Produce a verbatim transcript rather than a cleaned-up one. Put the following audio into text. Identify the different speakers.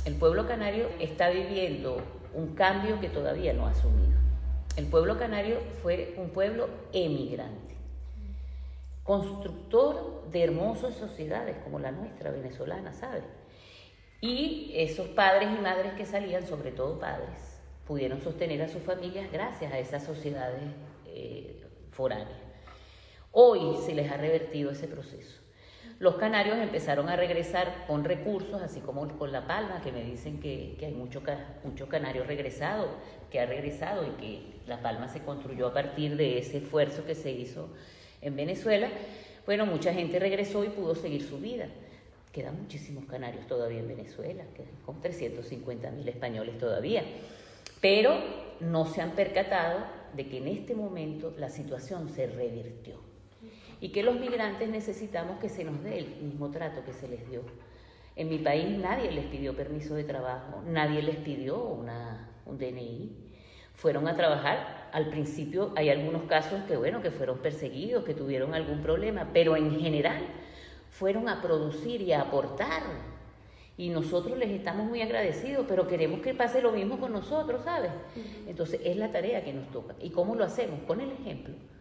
Speaker 1: El pueblo canario está viviendo un cambio que todavía no ha asumido. El pueblo canario fue un pueblo emigrante, constructor de hermosas sociedades como la nuestra venezolana, ¿sabes? Y esos padres y madres que salían, sobre todo padres, pudieron sostener a sus familias gracias a esas sociedades eh, foráneas. Hoy se les ha revertido ese proceso. Los canarios empezaron a regresar con recursos, así como con La Palma, que me dicen que, que hay mucho, mucho canario regresado, que ha regresado y que La Palma se construyó a partir de ese esfuerzo que se hizo en Venezuela. Bueno, mucha gente regresó y pudo seguir su vida. Quedan muchísimos canarios todavía en Venezuela, quedan con trescientos cincuenta mil españoles todavía. Pero no se han percatado de que en este momento la situación se revirtió. Y que los migrantes necesitamos que se nos dé el mismo trato que se les dio. En mi país nadie les pidió permiso de trabajo, nadie les pidió una, un D N I. Fueron a trabajar, al principio hay algunos casos que, bueno, que fueron perseguidos, que tuvieron algún problema, pero en general fueron a producir y a aportar. Y nosotros les estamos muy agradecidos, pero queremos que pase lo mismo con nosotros, ¿sabes? Entonces es la tarea que nos toca. ¿Y cómo lo hacemos? Con el ejemplo.